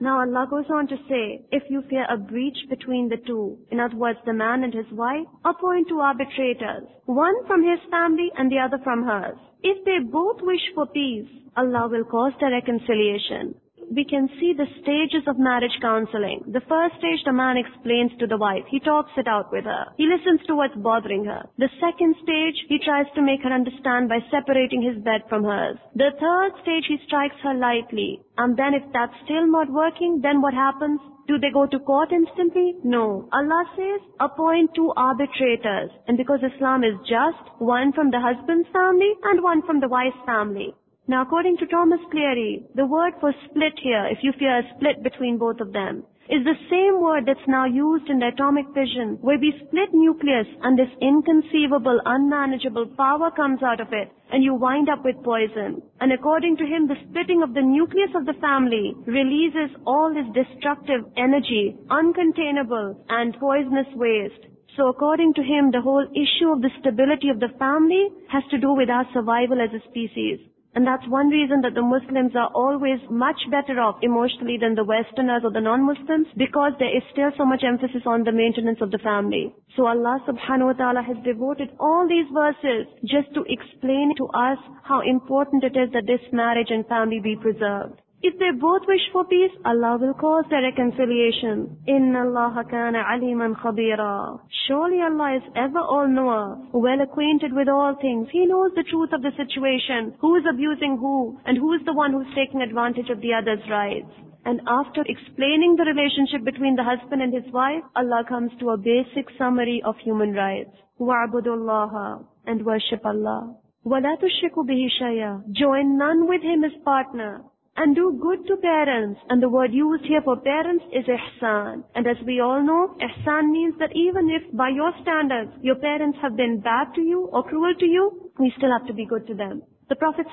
Now Allah goes on to say, if you fear a breach between the two, in other words, the man and his wife, appoint two arbitrators, one from his family and the other from hers. If they both wish for peace, Allah will cause their reconciliation. We can see the stages of marriage counseling. The first stage, the man explains to the wife. He talks it out with her. He listens to what's bothering her. The second stage, he tries to make her understand by separating his bed from hers. The third stage, he strikes her lightly. And then if that's still not working, then what happens? Do they go to court instantly? No. Allah says, appoint two arbitrators. And because Islam is just, one from the husband's family and one from the wife's family. Now, according to Thomas Cleary, the word for split here, if you fear a split between both of them, is the same word that's now used in the atomic fission, where we split nucleus and this inconceivable, unmanageable power comes out of it, and you wind up with poison. And according to him, the splitting of the nucleus of the family releases all this destructive energy, uncontainable and poisonous waste. So according to him, the whole issue of the stability of the family has to do with our survival as a species. And that's one reason that the Muslims are always much better off emotionally than the Westerners or the non-Muslims, because there is still so much emphasis on the maintenance of the family. So Allah subhanahu wa ta'ala has devoted all these verses just to explain to us how important it is that this marriage and family be preserved. If they both wish for peace, Allah will cause their reconciliation. Inna Allaha kana aliman khabira. Surely Allah is ever all-knower, well acquainted with all things. He knows the truth of the situation, who is abusing who, and who is the one who is taking advantage of the other's rights. And after explaining the relationship between the husband and his wife, Allah comes to a basic summary of human rights. Wa'budullaha, and worship Allah. Wa la tushriku bihi shay'a. Join none with him as partner. And do good to parents. And the word used here for parents is ihsan. And as we all know, ihsan means that even if by your standards your parents have been bad to you or cruel to you, we still have to be good to them. The Prophet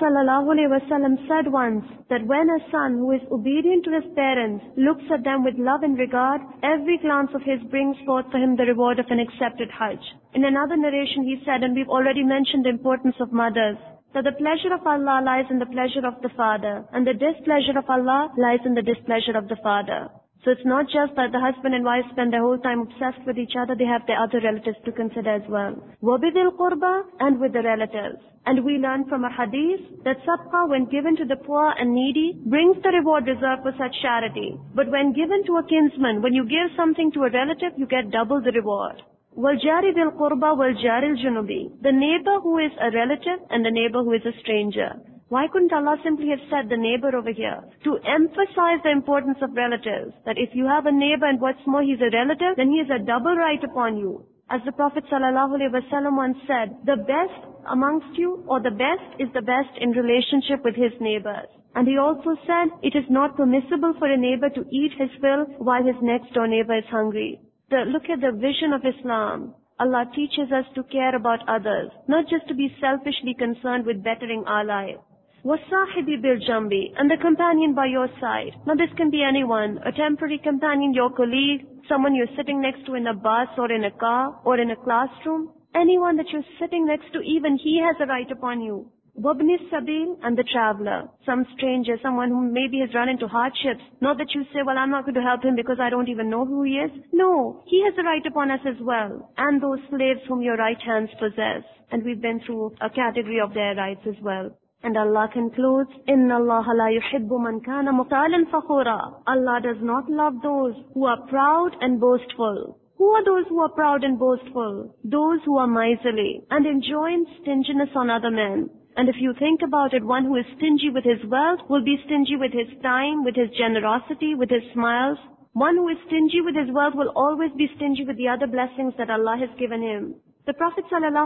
ﷺ said once that when a son who is obedient to his parents looks at them with love and regard, every glance of his brings forth for him the reward of an accepted Hajj. In another narration he said, and we've already mentioned the importance of mothers, that the pleasure of Allah lies in the pleasure of the father, and the displeasure of Allah lies in the displeasure of the father. So it's not just that the husband and wife spend their whole time obsessed with each other, they have their other relatives to consider as well. وَبِذِي الْقُرْبَى, and with the relatives. And we learn from a hadith that sadaqah, when given to the poor and needy, brings the reward reserved for such charity. But when given to a kinsman, when you give something to a relative, you get double the reward. وَالْجَارِ ذِي الْقُرْبَى وَالْجَارِ الْجُنُبِ. The neighbor who is a relative and the neighbor who is a stranger. Why couldn't Allah simply have said the neighbor over here? To emphasize the importance of relatives. That if you have a neighbor and what's more, he's a relative, then he has a double right upon you. As the Prophet ﷺ once said, the best amongst you, or the best is the best in relationship with his neighbors. And he also said, it is not permissible for a neighbor to eat his fill while his next door neighbor is hungry. Look at the vision of Islam. Allah teaches us to care about others, not just to be selfishly concerned with bettering our life. وَالصَّاحِبِ بِالْجَنْبِ, and the companion by your side. Now this can be anyone, a temporary companion, your colleague, someone you're sitting next to in a bus or in a car or in a classroom. Anyone that you're sitting next to, even he has a right upon you. وَابْنِ السَّبِيلِ, and the traveler, some stranger, someone who maybe has run into hardships. Not that you say, well, I'm not going to help him because I don't even know who he is. No, he has a right upon us as well. And those slaves whom your right hands possess. And we've been through a category of their rights as well. And Allah concludes, إِنَّ اللَّهَ لَا يُحِبُّ مَنْ كَانَ مُخْتَالًا فَخُورًا. Allah does not love those who are proud and boastful. Who are those who are proud and boastful? Those who are miserly and enjoin stinginess on other men. And if you think about it, one who is stingy with his wealth will be stingy with his time, with his generosity, with his smiles. One who is stingy with his wealth will always be stingy with the other blessings that Allah has given him. The Prophet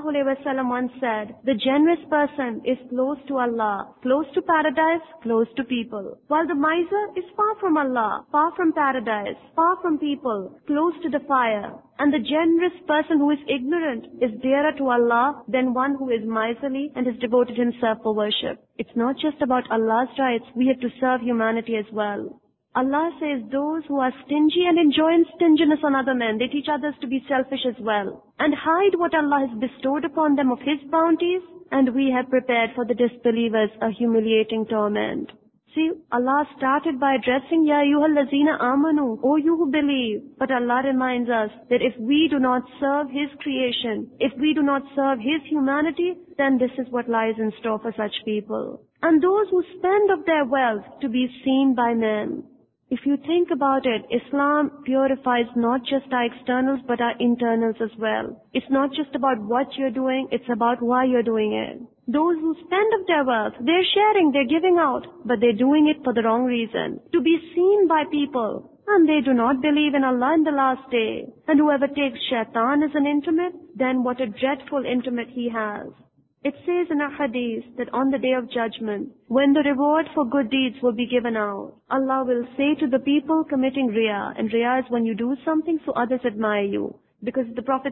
ﷺ once said, the generous person is close to Allah, close to paradise, close to people. While the miser is far from Allah, far from paradise, far from people, close to the fire. And the generous person who is ignorant is dearer to Allah than one who is miserly and has devoted himself for worship. It's not just about Allah's rights, we have to serve humanity as well. Allah says those who are stingy and enjoin stinginess on other men, they teach others to be selfish as well, and hide what Allah has bestowed upon them of His bounties, and we have prepared for the disbelievers a humiliating torment. See, Allah started by addressing Ya ayyuhallazina amanu, O you who believe. But Allah reminds us that if we do not serve His creation, if we do not serve His humanity, then this is what lies in store for such people. And those who spend of their wealth to be seen by men. If you think about it, Islam purifies not just our externals but our internals as well. It's not just about what you're doing, it's about why you're doing it. Those who spend of their wealth, they're sharing, they're giving out, but they're doing it for the wrong reason. To be seen by people. And they do not believe in Allah in the last day. And whoever takes shaitan as an intimate, then what a dreadful intimate he has. It says in a hadith that on the day of judgment, when the reward for good deeds will be given out, Allah will say to the people committing riya, and riya is when you do something so others admire you. Because the Prophet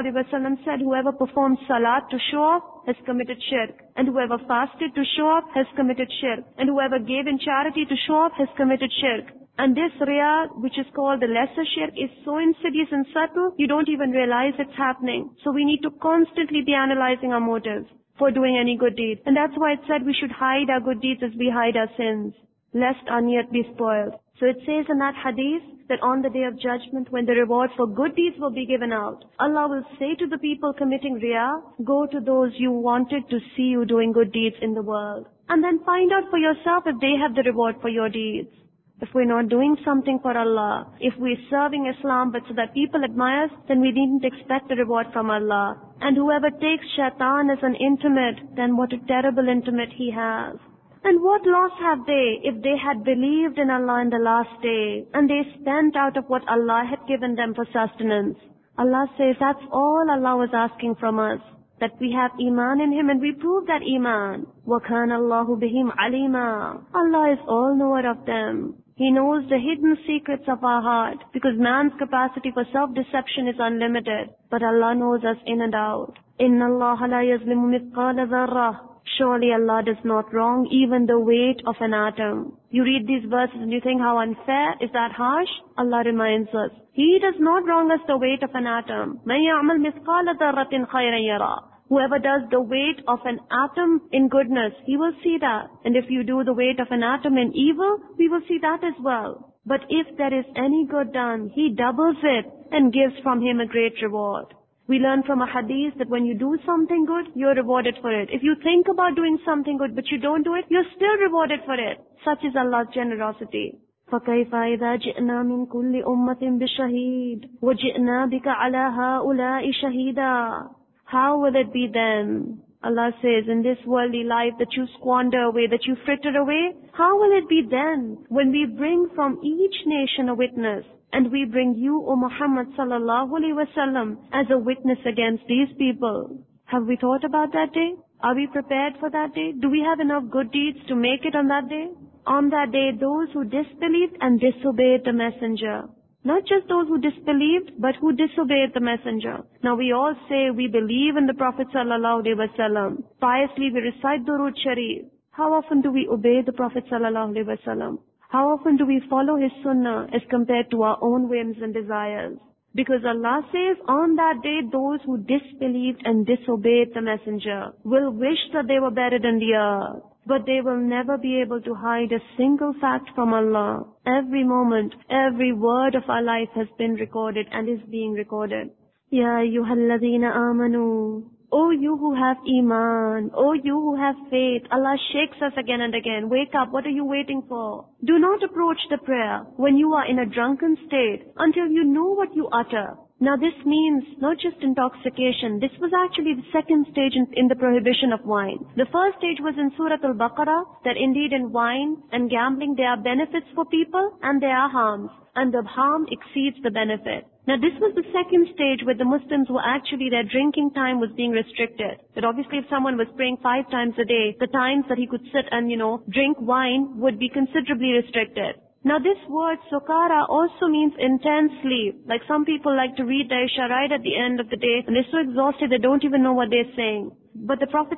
ﷺ said, whoever performed salat to show off has committed shirk, and whoever fasted to show off has committed shirk, and whoever gave in charity to show off has committed shirk. And this riya, which is called the lesser shirk, is so insidious and subtle, you don't even realize it's happening. So we need to constantly be analyzing our motives for doing any good deed. And that's why it said we should hide our good deeds as we hide our sins, lest our niyat be spoiled. So it says in that hadith that on the day of judgment, when the reward for good deeds will be given out, Allah will say to the people committing riya, go to those you wanted to see you doing good deeds in the world. And then find out for yourself if they have the reward for your deeds. If we're not doing something for Allah, if we're serving Islam but so that people admire us, then we needn't expect a reward from Allah. And whoever takes shaitan as an intimate, then what a terrible intimate he has. And what loss have they if they had believed in Allah in the last day and they spent out of what Allah had given them for sustenance? Allah says that's all Allah was asking from us, that we have iman in Him and we prove that iman. وَكَانَ اللَّهُ بِهِمْ عَلِيمًا. Allah is all knower of them. He knows the hidden secrets of our heart, because man's capacity for self-deception is unlimited. But Allah knows us in and out. إِنَّ اللَّهَ لَا يَظْلِمُ مِثْقَالَ ذَرَّةٍ. Surely Allah does not wrong even the weight of an atom. You read these verses and you think how unfair, is that harsh? Allah reminds us, He does not wrong us the weight of an atom. مَنْ يَعْمَلْ مِثْقَالَ ذَرَّةٍ خَيْرًا يَرَى. Whoever does the weight of an atom in goodness, he will see that. And if you do the weight of an atom in evil, we will see that as well. But if there is any good done, He doubles it and gives from Him a great reward. We learn from a hadith that when you do something good, you're rewarded for it. If you think about doing something good but you don't do it, you're still rewarded for it. Such is Allah's generosity. فَكَيْفَ إِذَا جِئْنَا مِنْ كُلِّ أُمَّةٍ بِشَهِيدٍ وَجِئْنَا بِكَ عَلَى هَؤُلَاءِ شَهِيدًا. How will it be then? Allah says, in this worldly life that you squander away, that you fritter away, how will it be then when we bring from each nation a witness, and we bring you, O Muhammad sallallahu alaihi wasallam, as a witness against these people? Have we thought about that day? Are we prepared for that day? Do we have enough good deeds to make it on that day? On that day, those who disbelieved and disobeyed the messenger. Not just those who disbelieved, but who disobeyed the messenger. Now we all say we believe in the Prophet sallallahu alaihi wasallam. Piously we recite Durood Sharif. How often do we obey the Prophet sallallahu alaihi wasallam? How often do we follow his sunnah as compared to our own whims and desires? Because Allah says on that day those who disbelieved and disobeyed the messenger will wish that they were buried in the earth. But they will never be able to hide a single fact from Allah. Every moment, every word of our life has been recorded and is being recorded. Ya ayyuhalladhina amanu. O you who have iman, O you who have faith. Allah shakes us again and again. Wake up, what are you waiting for? Do not approach the prayer when you are in a drunken state until you know what you utter. Now this means not just intoxication. This was actually the second stage in the prohibition of wine. The first stage was in Surah Al-Baqarah, that indeed in wine and gambling there are benefits for people and there are harms. And the harm exceeds the benefit. Now this was the second stage where the Muslims were actually, their drinking time was being restricted. That obviously if someone was praying 5 times a day, the times that he could sit and, drink wine would be considerably restricted. Now this word sukara also means intense sleep. Like some people like to read the Isha right at the end of the day and they're so exhausted they don't even know what they're saying. But the Prophet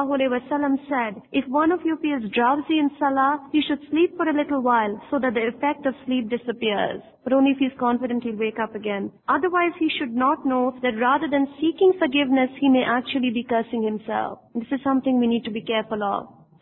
ﷺ said, if one of you feels drowsy in salah, he should sleep for a little while so that the effect of sleep disappears. But only if he's confident he'll wake up again. Otherwise he should not know that rather than seeking forgiveness, he may actually be cursing himself. This is something we need to be careful of.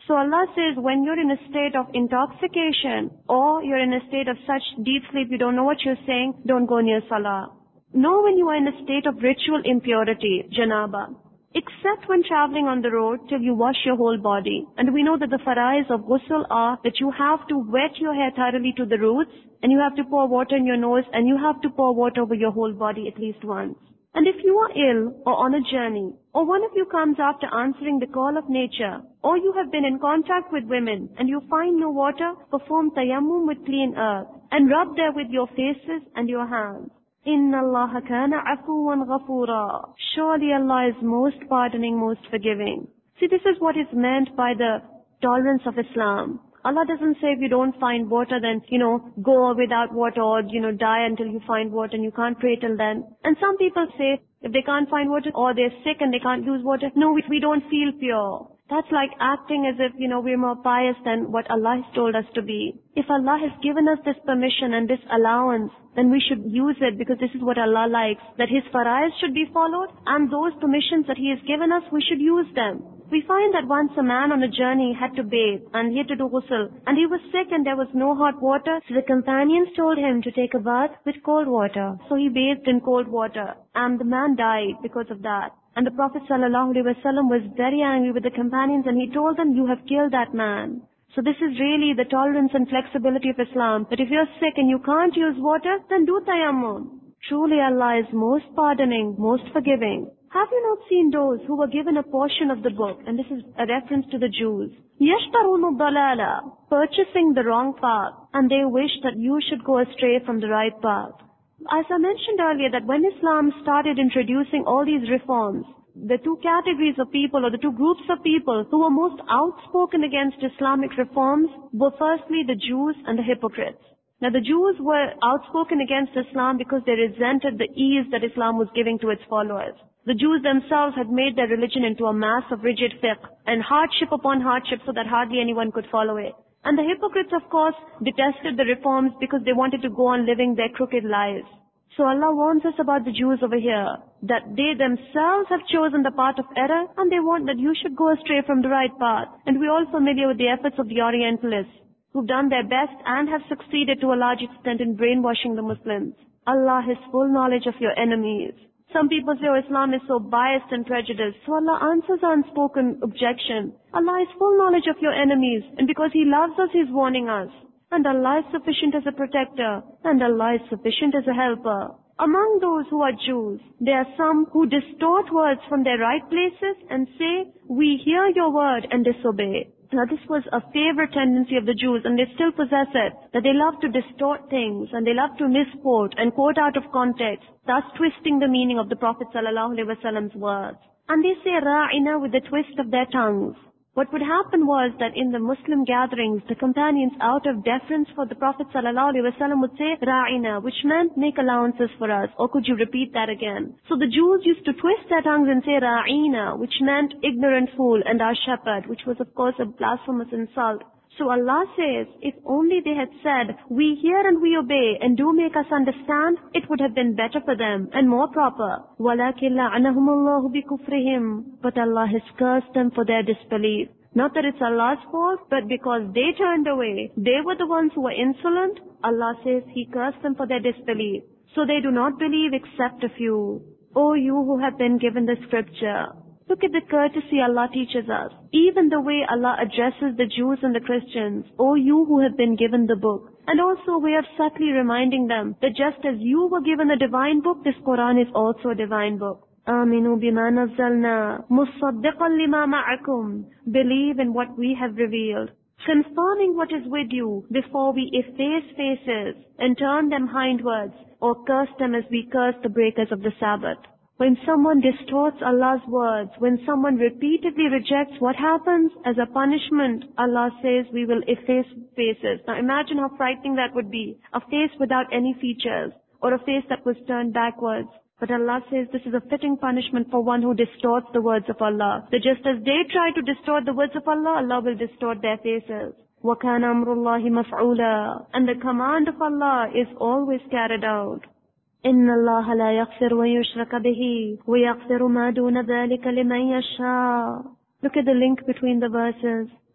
So Allah says when you're in a state of intoxication or you're in a state of such deep sleep you don't know what you're saying, don't go near salah. Nor when you are in a state of ritual impurity, janaba. Except when traveling on the road till you wash your whole body. And we know that the farais of ghusl are that you have to wet your hair thoroughly to the roots and you have to pour water in your nose and you have to pour water over your whole body at least once. And if you are ill or on a journey, or one of you comes after answering the call of nature, or you have been in contact with women and you find no water, perform tayammum with clean earth and rub there with your faces and your hands. Inna Allah kana afuwan ghafura. Surely Allah is most pardoning, most forgiving. See, this is what is meant by the tolerance of Islam. Allah doesn't say if you don't find water then, go without water or, die until you find water and you can't pray till then. And some people say if they can't find water or they're sick and they can't use water, no, we don't feel pure. That's like acting as if, we're more pious than what Allah has told us to be. If Allah has given us this permission and this allowance, then we should use it because this is what Allah likes, that His farais should be followed and those permissions that He has given us, we should use them. We find that once a man on a journey had to bathe and he had to do ghusl and he was sick and there was no hot water, so the companions told him to take a bath with cold water. So he bathed in cold water and the man died because of that. And the Prophet ﷺ was very angry with the companions and he told them, you have killed that man. So this is really the tolerance and flexibility of Islam, that if you're sick and you can't use water, then do tayammum. Truly Allah is most pardoning, most forgiving. Have you not seen those who were given a portion of the book, and this is a reference to the Jews, يَشْتَرُونُ الضَّلَالَ, purchasing the wrong path, and they wish that you should go astray from the right path. As I mentioned earlier, that when Islam started introducing all these reforms, the two categories of people or the two groups of people who were most outspoken against Islamic reforms were firstly the Jews and the hypocrites. Now the Jews were outspoken against Islam because they resented the ease that Islam was giving to its followers. The Jews themselves had made their religion into a mass of rigid fiqh and hardship upon hardship so that hardly anyone could follow it. And the hypocrites, of course, detested the reforms because they wanted to go on living their crooked lives. So Allah warns us about the Jews over here, that they themselves have chosen the path of error and they want that you should go astray from the right path. And we're all familiar with the efforts of the Orientalists, who've done their best and have succeeded to a large extent in brainwashing the Muslims. Allah has full knowledge of your enemies. Some people say, Islam is so biased and prejudiced. So Allah answers our unspoken objection. Allah has full knowledge of your enemies, and because He loves us, He's warning us. And Allah is sufficient as a protector, and Allah is sufficient as a helper. Among those who are Jews, there are some who distort words from their right places and say, we hear your word and disobey. Now this was a favorite tendency of the Jews, and they still possess it, that they love to distort things and they love to misquote and quote out of context, thus twisting the meaning of the Prophet ﷺ's words. And they say ra'ina with the twist of their tongues. What would happen was that in the Muslim gatherings, the companions, out of deference for the Prophet ﷺ, would say ra'ina, which meant make allowances for us, or could you repeat that again? So the Jews used to twist their tongues and say ra'ina, which meant ignorant fool and our shepherd, which was of course a blasphemous insult. So Allah says, if only they had said, we hear and we obey and do make us understand, it would have been better for them and more proper. وَلَكِنْ لَعَنَهُمُ اللَّهُ بِكُفْرِهِمْ, but Allah has cursed them for their disbelief. Not that it's Allah's fault, but because they turned away, they were the ones who were insolent. Allah says He cursed them for their disbelief. So they do not believe except a few. O you who have been given the scripture, look at the courtesy Allah teaches us. Even the way Allah addresses the Jews and the Christians, O you who have been given the book. And also a way of subtly reminding them that just as you were given a divine book, this Quran is also a divine book. Aminu bima nazzalna, musaddiqan lima ma'akum. Believe in what we have revealed, confirming what is with you before we efface faces and turn them hindwards or curse them as we curse the breakers of the Sabbath. When someone distorts Allah's words, when someone repeatedly rejects, what happens? As a punishment, Allah says we will efface faces. Now imagine how frightening that would be. A face without any features, or a face that was turned backwards. But Allah says this is a fitting punishment for one who distorts the words of Allah. That just as they try to distort the words of Allah, Allah will distort their faces. وَكَانَ أَمْرُ اللَّهِ مَفْعُولًا. And the command of Allah is always carried out. إِنَّ اللَّهَ لَا يَغْفِرُ وَيُشْرَكَ بِهِ وَيَغْفِرُ مَا دُونَ ذَلِكَ لِمَنْ يَشَاءُ. Look at the link between the verses.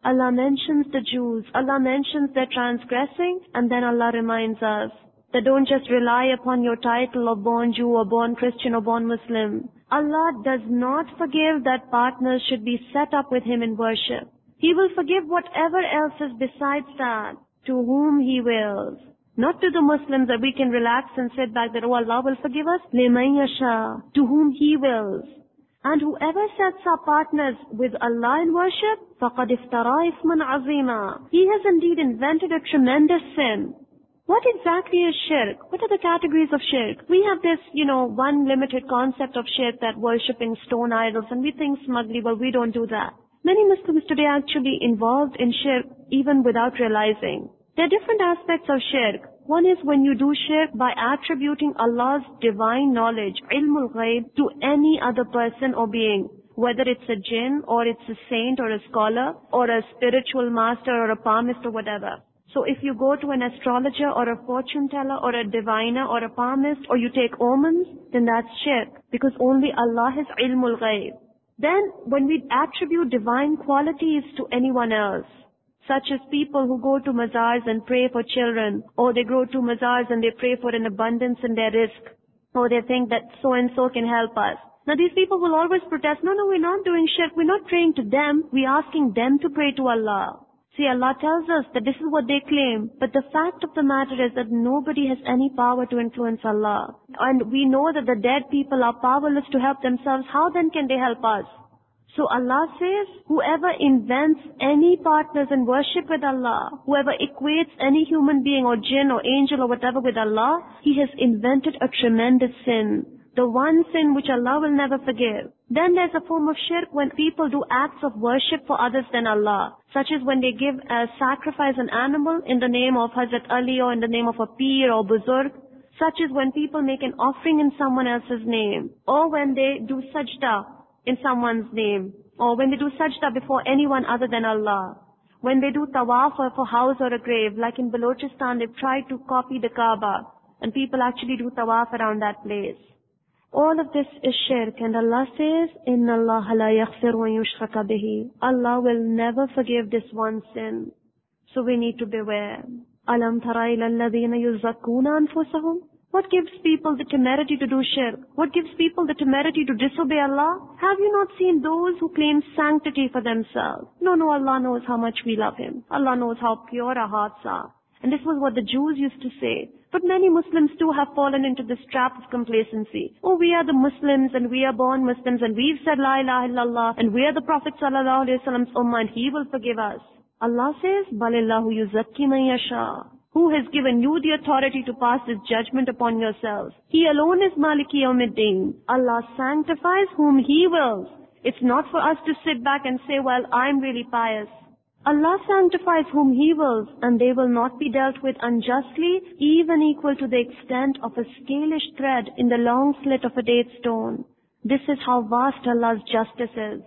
Allah mentions the Jews, Allah mentions their transgressing, and then Allah reminds us that don't just rely upon your title of born Jew or born Christian or born Muslim. Allah does not forgive that partners should be set up with Him in worship. He will forgive whatever else is besides that, to whom He wills. Not to the Muslims that we can relax and sit back that, oh, Allah will forgive us. لِمَن يَشَاءُ, to whom He wills. And whoever sets up partners with Allah in worship, فَقَدْ افْتَرَى إِثْمًا عَظِيمًا, he has indeed invented a tremendous sin. What exactly is shirk? What are the categories of shirk? We have this, one limited concept of shirk, that worshipping stone idols, and we think smugly, well, we don't do that. Many Muslims today are actually involved in shirk even without realizing. There are different aspects of shirk. One is when you do shirk by attributing Allah's divine knowledge, ilmul ghaib, to any other person or being, whether it's a jinn or it's a saint or a scholar or a spiritual master or a palmist or whatever. So if you go to an astrologer or a fortune teller or a diviner or a palmist, or you take omens, then that's shirk, because only Allah has ilmul ghaib. Then when we attribute divine qualities to anyone else, such as people who go to mazars and pray for children, or they go to mazars and they pray for an abundance in their rizq, or they think that so and so can help us. Now these people will always protest, no, we're not doing shirk, we're not praying to them, we're asking them to pray to Allah. See, Allah tells us that this is what they claim, but the fact of the matter is that nobody has any power to influence Allah. And we know that the dead people are powerless to help themselves. How then can they help us? So Allah says, whoever invents any partners in worship with Allah, whoever equates any human being or jinn or angel or whatever with Allah, he has invented a tremendous sin. The one sin which Allah will never forgive. Then there's a form of shirk when people do acts of worship for others than Allah, such as when they give a sacrifice an animal in the name of Hazrat Ali or in the name of a Peer or Buzurg, such as when people make an offering in someone else's name, or when they do sajda in someone's name, or when they do sajda before anyone other than Allah, when they do tawaf for a house or a grave, like in Balochistan they've tried to copy the Kaaba, and people actually do tawaf around that place. All of this is shirk, and Allah says, إِنَّ اللَّهَ لَا يَغْفِرُ وَأَن يُشْرَكَ بِهِ. Allah will never forgive this one sin. So we need to beware. أَلَمْ تَرَ إِلَى الَّذِينَ يُزَّكُّونَ أَنفُسَهُم. What gives people the temerity to do shirk? What gives people the temerity to disobey Allah? Have you not seen those who claim sanctity for themselves? No, Allah knows how much we love Him. Allah knows how pure our hearts are. And this was what the Jews used to say. But many Muslims too have fallen into this trap of complacency. Oh, we are the Muslims and we are born Muslims and we've said La ilaha illallah and we are the Prophet sallallahu alaihi wasallam's ummah and He will forgive us. Allah says, Balillahu yuzakki man yasha. Who has given you the authority to pass this judgment upon yourselves? He alone is Maliki Yawmiddin. Allah sanctifies whom He wills. It's not for us to sit back and say, well, I'm really pious. Allah sanctifies whom He wills, and they will not be dealt with unjustly, even equal to the extent of a scalish thread in the long slit of a date stone. This is how vast Allah's justice is.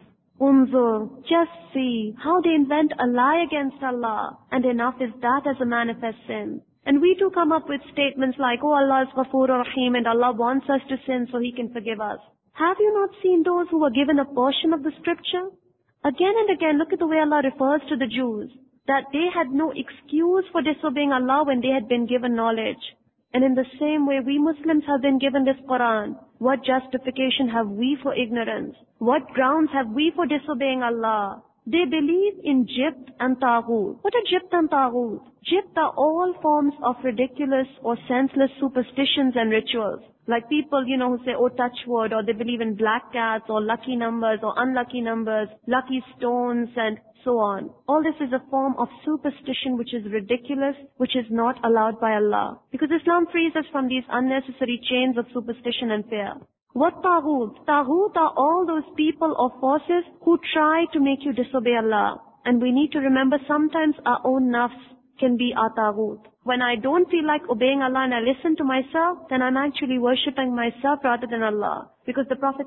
Unzur, just see how they invent a lie against Allah, and enough is that as a manifest sin. And we too come up with statements like, oh, Allah is Ghafoor Rahim and Allah wants us to sin so He can forgive us. Have you not seen those who were given a portion of the scripture? Again and again, look at the way Allah refers to the Jews, that they had no excuse for disobeying Allah when they had been given knowledge. And in the same way, we Muslims have been given this Quran. What justification have we for ignorance? What grounds have we for disobeying Allah? They believe in Jibt and Taghut. What are Jibt and Taghut? Jibt are all forms of ridiculous or senseless superstitions and rituals. Like people, who say, oh, touch wood, or they believe in black cats, or lucky numbers, or unlucky numbers, lucky stones, and so on. All this is a form of superstition which is ridiculous, which is not allowed by Allah. Because Islam frees us from these unnecessary chains of superstition and fear. What Taghut? Taghut are all those people or forces who try to make you disobey Allah. And we need to remember sometimes our own nafs can be our Taghut. When I don't feel like obeying Allah and I listen to myself, then I'm actually worshipping myself rather than Allah. Because the Prophet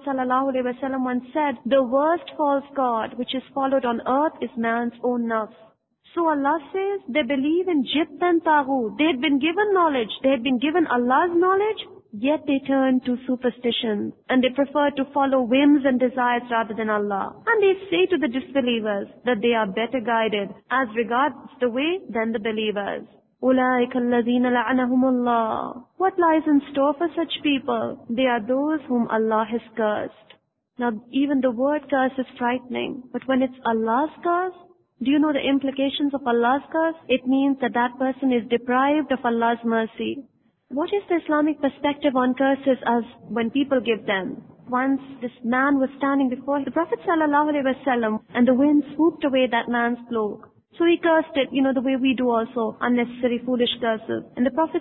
ﷺ once said, the worst false god which is followed on earth is man's own nafs. So Allah says they believe in Jibt and Taghut. They had been given knowledge. They had been given Allah's knowledge, Yet they turn to superstition and they prefer to follow whims and desires rather than Allah. And they say to the disbelievers that they are better guided as regards the way than the believers. أُولَٰئِكَ الَّذِينَ لَعَنَهُمُ اللَّهُ. What lies in store for such people? They are those whom Allah has cursed. Now, even the word curse is frightening, but when it's Allah's curse, do you know the implications of Allah's curse? It means that that person is deprived of Allah's mercy. What is the Islamic perspective on curses as when people give them? Once this man was standing before the Prophet ﷺ and the wind swooped away that man's cloak. So he cursed it, the way we do also, unnecessary foolish curses. And the Prophet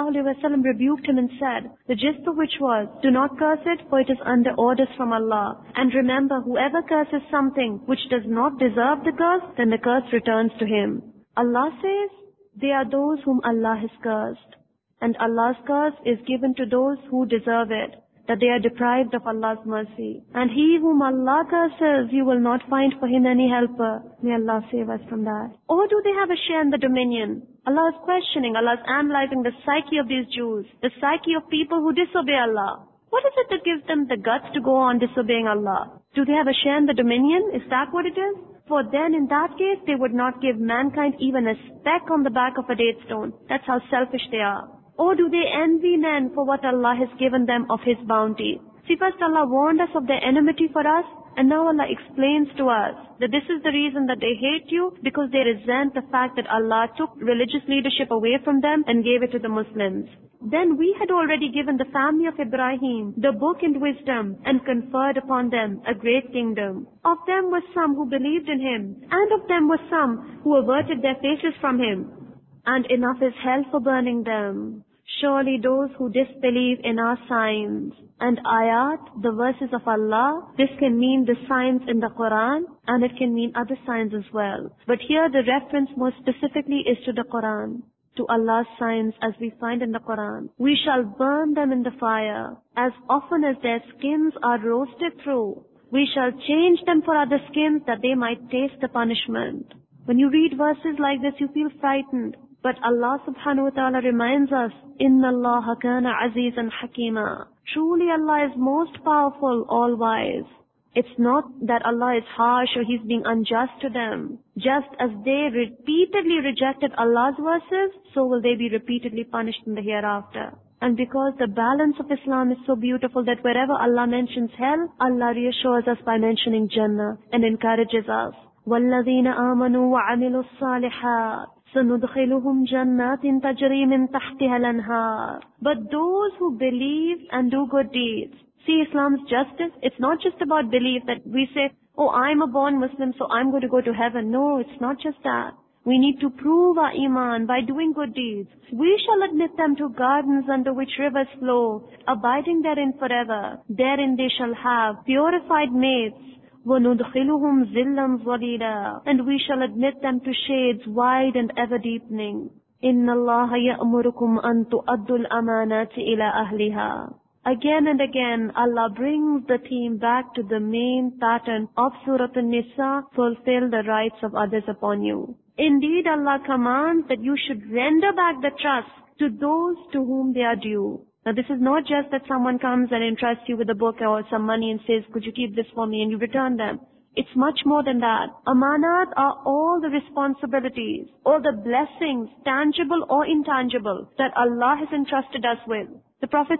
ﷺ rebuked him and said, the gist of which was, do not curse it, for it is under orders from Allah. And remember, whoever curses something which does not deserve the curse, then the curse returns to him. Allah says, they are those whom Allah has cursed. And Allah's curse is given to those who deserve it, that they are deprived of Allah's mercy. And he whom Allah curses, you will not find for him any helper. May Allah save us from that. Or do they have a share in the dominion? Allah is questioning, Allah is analyzing the psyche of these Jews, the psyche of people who disobey Allah. What is it that gives them the guts to go on disobeying Allah? Do they have a share in the dominion? Is that what it is? For then in that case, they would not give mankind even a speck on the back of a date stone. That's how selfish they are. Or do they envy men for what Allah has given them of His bounty? See, first Allah warned us of their enmity for us, and now Allah explains to us that this is the reason that they hate you, because they resent the fact that Allah took religious leadership away from them and gave it to the Muslims. Then we had already given the family of Ibrahim the book and wisdom and conferred upon them a great kingdom. Of them were some who believed in Him, and of them were some who averted their faces from Him. And enough is hell for burning them. Surely those who disbelieve in our signs and ayat, the verses of Allah, this can mean the signs in the Quran, and it can mean other signs as well. But here the reference more specifically is to the Quran, to Allah's signs as we find in the Quran. We shall burn them in the fire as often as their skins are roasted through. We shall change them for other skins that they might taste the punishment. When you read verses like this, you feel frightened. But Allah subhanahu wa ta'ala reminds us, Inna Allah kana azizan hakima. Truly Allah is most powerful, all-wise. It's not that Allah is harsh or He's being unjust to them. Just as they repeatedly rejected Allah's verses, so will they be repeatedly punished in the hereafter. And because the balance of Islam is so beautiful that wherever Allah mentions hell, Allah reassures us by mentioning Jannah and encourages us. وَالَّذِينَ آمَنُوا وَعَمِلُوا الصَّالِحَاتِ سَنُدْخِلُهُمْ جَنَّاتٍ تَجْرِي مِنْ تَحْتِهَا الْأَنْهَارُ. But those who believe and do good deeds. See, Islam's justice, it's not just about belief that we say, oh, I'm a born Muslim, so I'm going to go to heaven. No, it's not just that. We need to prove our iman by doing good deeds. We shall admit them to gardens under which rivers flow, abiding therein forever. Therein they shall have purified mates. وَنُدْخِلُهُمْ ظِلًّا ظَلِيلًا. And we shall admit them to shades wide and ever deepening. إِنَّ اللَّهَ يَأْمُرُكُمْ أَن تُؤَدُّوا الْأَمَانَاتِ إِلَى أَهْلِهَا. Again and again, Allah brings the theme back to the main pattern of Surah An-Nisa, fulfill the rights of others upon you. Indeed, Allah commands that you should render back the trust to those to whom they are due. Now, this is not just that someone comes and entrusts you with a book or some money and says, could you keep this for me, and you return them. It's much more than that. Amanat are all the responsibilities, all the blessings, tangible or intangible, that Allah has entrusted us with. The Prophet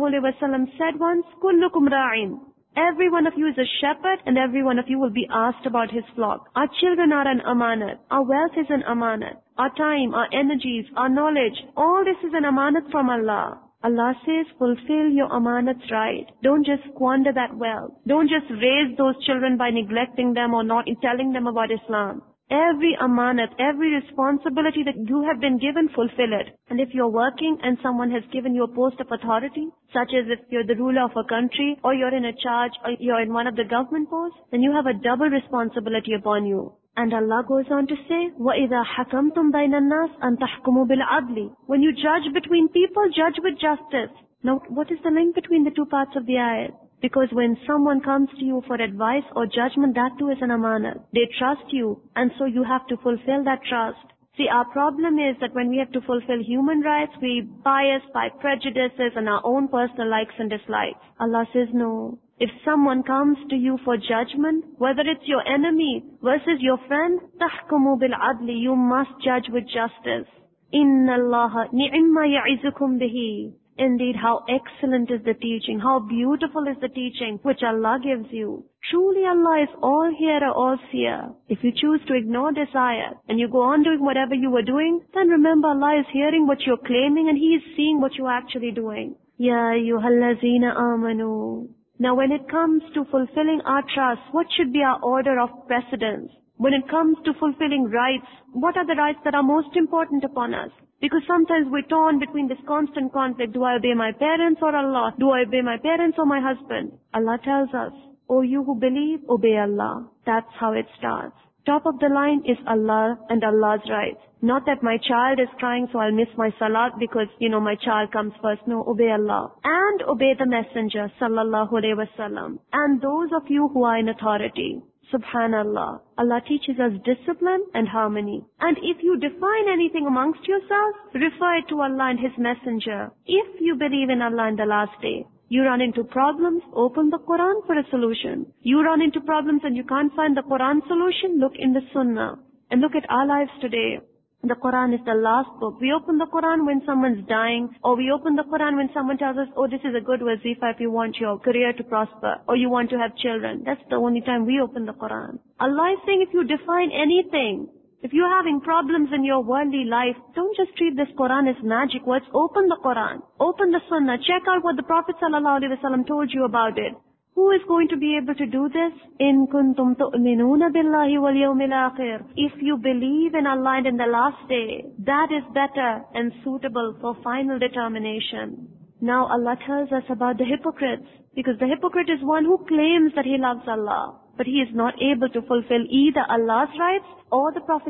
ﷺ said once, كُلُّكُمْ رَاعٍ. Every one of you is a shepherd, and every one of you will be asked about his flock. Our children are an amanat. Our wealth is an amanat. Our time, our energies, our knowledge, all this is an amanat from Allah. Allah says, fulfill your amanats right. Don't just squander that wealth. Don't just raise those children by neglecting them or not telling them about Islam. Every amanat, every responsibility that you have been given, fulfill it. And if you're working and someone has given you a post of authority, such as if you're the ruler of a country, or you're in a charge, or you're in one of the government posts, then you have a double responsibility upon you. And Allah goes on to say, وَإِذَا حَكَمْتُمْ بَيْنَ النَّاسِ أَن تَحْكُمُوا بِالْعَدْلِ. When you judge between people, judge with justice. Now, what is the link between the two parts of the ayat? Because when someone comes to you for advice or judgment, that too is an amanat. They trust you, and so you have to fulfill that trust. See, our problem is that when we have to fulfill human rights, we bias by prejudices and our own personal likes and dislikes. Allah says no. If someone comes to you for judgment, whether it's your enemy versus your friend, تَحْكُمُوا بِالْعَدْلِ, you must judge with justice. إِنَّ اللَّهَ نِعِمَّ يَعِزُكُمْ بِهِ. Indeed, how excellent is the teaching, how beautiful is the teaching which Allah gives you. Truly Allah is all hearer, all seer. If you choose to ignore this ayat and you go on doing whatever you were doing, then remember Allah is hearing what you're claiming and He is seeing what you're actually doing. Ya ayyuhallazina amanu. Now when it comes to fulfilling our trust, what should be our order of precedence? When it comes to fulfilling rights, what are the rights that are most important upon us? Because sometimes we're torn between this constant conflict. Do I obey my parents or Allah? Do I obey my parents or my husband? Allah tells us, O you who believe, obey Allah. That's how it starts. Top of the line is Allah and Allah's rights. Not that my child is crying so I'll miss my salat because, my child comes first. No, obey Allah. And obey the Messenger, sallallahu alayhi wasallam. And those of you who are in authority. Subhanallah. Allah teaches us discipline and harmony. And if you define anything amongst yourselves, refer it to Allah and His Messenger. If you believe in Allah and the last day, you run into problems, open the Quran for a solution. You run into problems and you can't find the Quran solution, look in the Sunnah. And look at our lives today. The Quran is the last book. We open the Quran when someone's dying, or we open the Quran when someone tells us, oh, this is a good wazifa if you want your career to prosper, or you want to have children. That's the only time we open the Quran. Allah is saying if you define anything, if you're having problems in your worldly life, don't just treat this Quran as magic words. Open the Quran. Open the Sunnah. Check out what the Prophet ﷺ told you about it. Who is going to be able to do this? In kuntum tu'minuna billahi wal yawmil akhir. If you believe in Allah and in the last day, that is better and suitable for final determination. Now Allah tells us about the hypocrites, because the hypocrite is one who claims that he loves Allah, but he is not able to fulfill either Allah's rights or the Prophet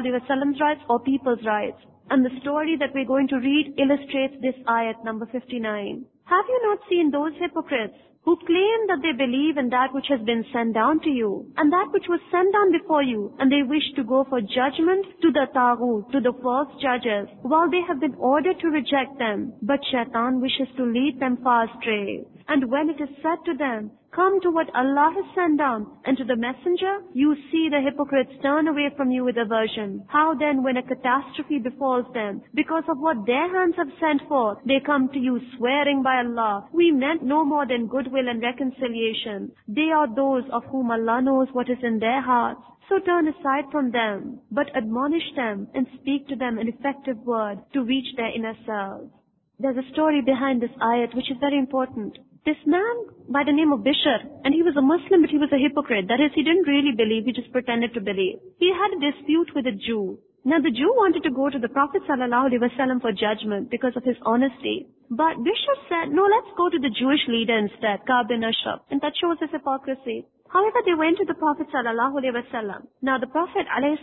ﷺ's rights or people's rights. And the story that we're going to read illustrates this ayat number 59. Have you not seen those hypocrites who claim that they believe in that which has been sent down to you and that which was sent down before you, and they wish to go for judgment to the taghut, to the false judges, while they have been ordered to reject them, but shaitan wishes to lead them far astray. And when it is said to them, come to what Allah has sent down and to the Messenger, you see the hypocrites turn away from you with aversion. How then when a catastrophe befalls them, because of what their hands have sent forth, they come to you swearing by Allah, we meant no more than goodwill and reconciliation. They are those of whom Allah knows what is in their hearts. So turn aside from them, but admonish them and speak to them an effective word to reach their inner selves. There's a story behind this ayat which is very important. This man by the name of Bishr, and he was a Muslim but he was a hypocrite. That is, he didn't really believe, he just pretended to believe. He had a dispute with a Jew. Now the Jew wanted to go to the Prophet ﷺ for judgment because of his honesty. But Bishr said, no, let's go to the Jewish leader instead, Ka'b bin Ashraf. And that shows his hypocrisy. However, they went to the Prophet ﷺ. Now the Prophet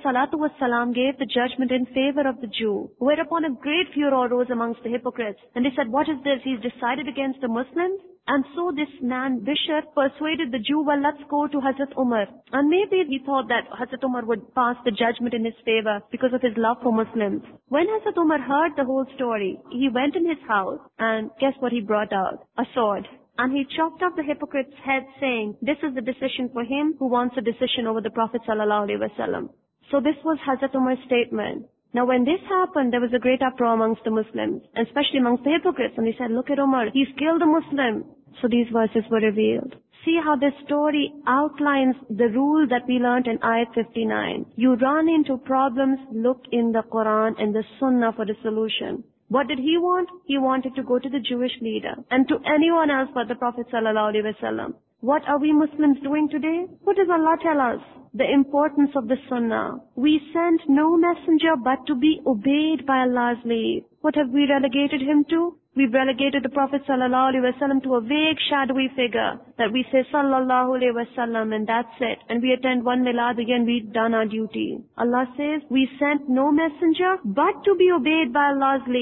ﷺ gave the judgment in favor of the Jew, whereupon a great furor arose amongst the hypocrites. And they said, what is this? He's decided against the Muslims? And so this man, Bishr, persuaded the Jew, well, let's go to Hazrat Umar. And maybe he thought that Hazrat Umar would pass the judgment in his favor because of his love for Muslims. When Hazrat Umar heard the whole story, he went in his house and guess what he brought out? A sword. And he chopped off the hypocrite's head saying, this is the decision for him who wants a decision over the Prophet ﷺ. So this was Hazrat Umar's statement. Now when this happened, there was a great uproar amongst the Muslims, and especially amongst the hypocrites. And they said, look at Umar, he's killed a Muslim. So these verses were revealed. See how this story outlines the rule that we learned in Ayat 59. You run into problems, look in the Quran and the Sunnah for the solution. What did he want? He wanted to go to the Jewish leader and to anyone else but the Prophet ﷺ. What are we Muslims doing today? What does Allah tell us? The importance of the Sunnah. We sent no messenger but to be obeyed by Allah's leave. What have we relegated him to? We've relegated the Prophet ﷺ to a vague, shadowy figure that we say Sallallahu Alaihi Wasallam and that's it. And we attend one milad again, we've done our duty. Allah says, we sent no messenger but to be obeyed by Allah's leave.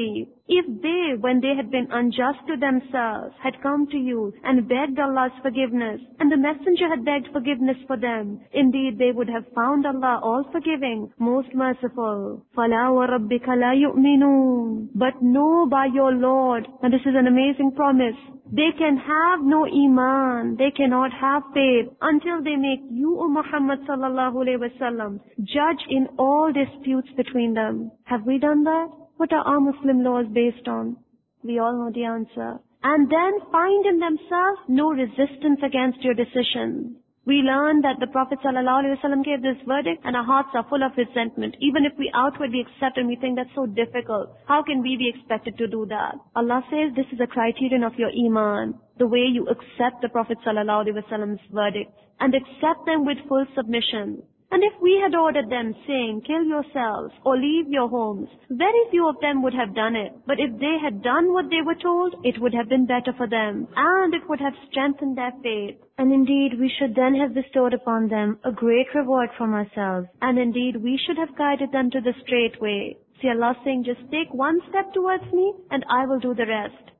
If they, when they had been unjust to themselves, had come to you and begged Allah's forgiveness, and the Messenger had begged forgiveness for them, indeed they would have found Allah all-forgiving, most merciful. فَلَا وَرَبِّكَ لَا يُؤْمِنُونَ. But know by your Lord, and this is an amazing promise, they can have no iman, they cannot have faith until they make you, O Muhammad sallallahu alayhi wa sallam, judge in all disputes between them. Have we done that? What are our Muslim laws based on? We all know the answer. And then find in themselves no resistance against your decision. We learn that the Prophet ﷺ gave this verdict and our hearts are full of resentment. Even if we outwardly accept and we think that's so difficult, how can we be expected to do that? Allah says this is a criterion of your iman, the way you accept the Prophet ﷺ's verdicts and accept them with full submission. And if we had ordered them saying, kill yourselves or leave your homes, very few of them would have done it. But if they had done what they were told, it would have been better for them, and it would have strengthened their faith. And indeed, we should then have bestowed upon them a great reward from ourselves. And indeed, we should have guided them to the straight way. See Allah saying, just take one step towards me, and I will do the rest.